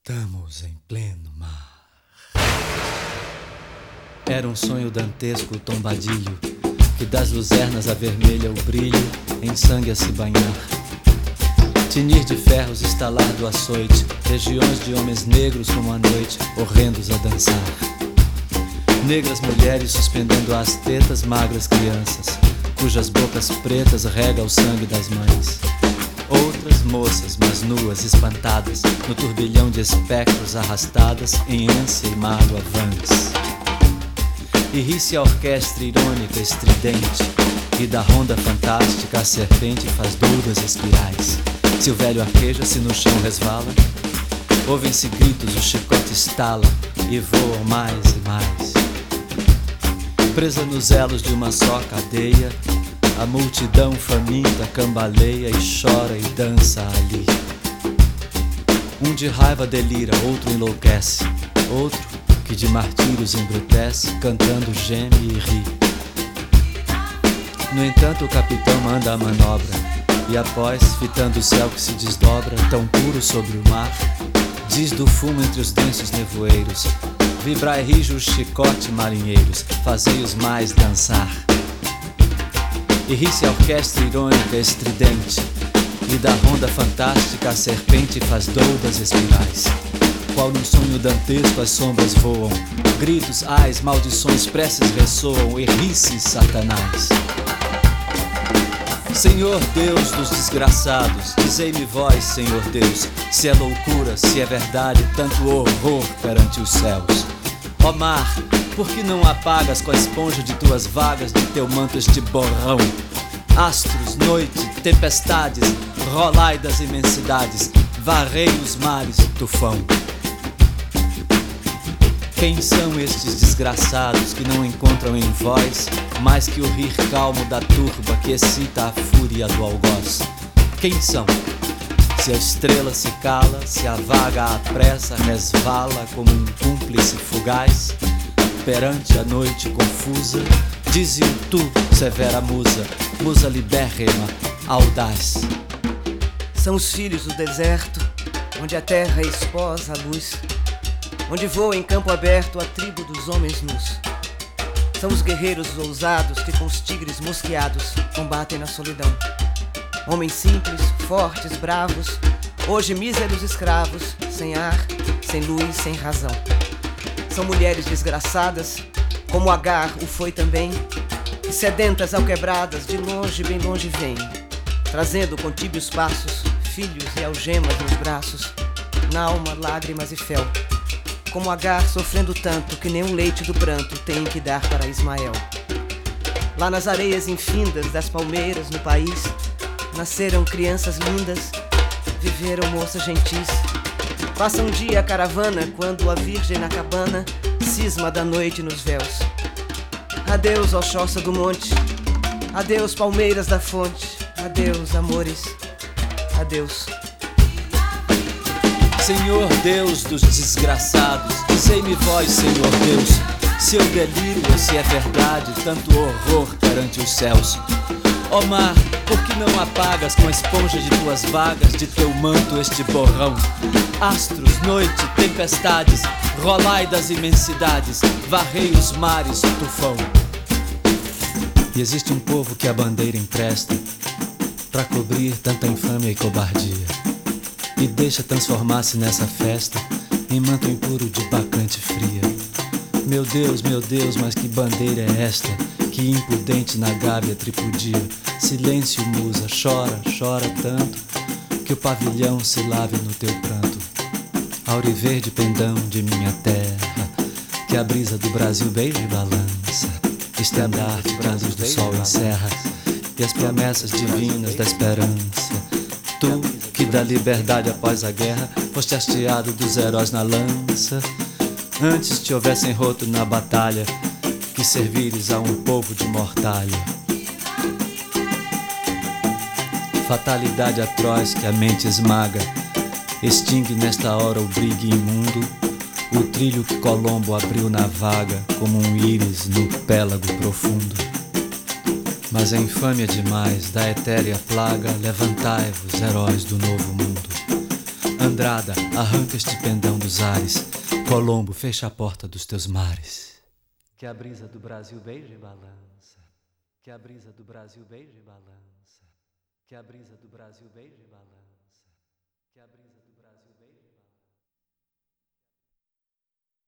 Estamos em pleno mar. Era um sonho dantesco o tombadilho, que das luzernas avermelha o brilho, em sangue a se banhar. Tinir de ferros, estalar do açoite, legiões de homens negros como a noite, horrendos a dançar. Negras mulheres suspendendo às tetas magras crianças, cujas bocas pretas rega o sangue das mães. Outras moças, mas nuas, espantadas, no turbilhão de espectros arrastadas, em ânsia e mágoa vãs. E ri-se a orquestra irônica, estridente, e da ronda fantástica a serpente faz doudas espirais. Se o velho arqueja, se no chão resvala, ouvem-se gritos, o chicote estala, e voam mais e mais. Presa nos elos de uma só cadeia, a multidão faminta cambaleia e chora e dança ali. Um de raiva delira, outro enlouquece, outro que de martírios embrutece, cantando geme e ri. No entanto o capitão manda a manobra, e após, fitando o céu que se desdobra, tão puro sobre o mar, diz do fumo entre os densos nevoeiros: vibrai rijo o chicote, marinheiros, fazei-os mais dançar. E ri-se a orquestra irônica estridente, e da ronda fantástica a serpente faz doudas espirais. Qual num sonho dantesco as sombras voam, gritos, ais, maldições, preces ressoam, e ri-se Satanás. Senhor Deus dos desgraçados, dizei-me vós, Senhor Deus, se é loucura, se é verdade, tanto horror perante os céus. Ó mar, por que não apagas com a esponja de tuas vagas, de teu manto este borrão? Astros, noite, tempestades, rolai das imensidades, varrei os mares, tufão. Quem são estes desgraçados que não encontram em vós mais que o rir calmo da turba que excita a fúria do algoz? Quem são? Se a estrela se cala, se a vaga à pressa resvala como um cúmplice fugaz, perante a noite confusa, dize-o tu, severa musa, musa libérrima, audaz. São os filhos do deserto, onde a terra esposa a luz, onde voa em campo aberto a tribo dos homens nus. São os guerreiros ousados que com os tigres mosqueados combatem na solidão. Homens simples, fortes, bravos, hoje míseros escravos, sem ar, sem luz, sem razão. São mulheres desgraçadas, como Agar o foi também, e sedentas alquebradas, de longe, bem longe vêm, trazendo com tíbios passos, filhos e algemas nos braços, na alma lágrimas e fel, como Agar sofrendo tanto que nem o leite do pranto tem que dar para Ismael. Lá nas areias infindas das palmeiras no país, nasceram crianças lindas, viveram moças gentis. Passa um dia a caravana, quando a virgem na cabana cisma da noite nos véus. Adeus, ó choça do monte, adeus, palmeiras da fonte, adeus, amores, adeus. Senhor Deus dos desgraçados, dizei-me vós, Senhor Deus, se eu delírio ou se é verdade tanto horror perante os céus. Ó mar, por que não apagas com a esponja de tuas vagas, de teu manto este borrão? Astros, noite, tempestades, rolai das imensidades, varrei os mares, tufão. E existe um povo que a bandeira empresta pra cobrir tanta infâmia e cobardia, e deixa transformar-se nessa festa em manto impuro de bacante fria. Meu Deus, mas que bandeira é esta, que impudente na gávea tripudia? Silêncio, musa, chora, chora tanto, que o pavilhão se lave no teu pranto. Auriverde pendão de minha terra, que a brisa do Brasil beija e balança, estandarte, brasas do sol encerra, e as promessas divinas da esperança. Tu, que da liberdade após a guerra foste hasteado dos heróis na lança, antes te houvessem roto na batalha, que servires a um povo de mortalha. Fatalidade atroz que a mente esmaga, extingue nesta hora o brigue imundo, o trilho que Colombo abriu na vaga, como um íris no pélago profundo. Mas a infâmia demais da etérea plaga, levantai-vos, heróis do novo mundo. Andrada, arranca este pendão dos ares. Colombo, fecha a porta dos teus mares. Que a brisa do Brasil beije e balança. Que a brisa do Brasil beije e balança. Que a brisa do Brasil beije e balança. Que a brisa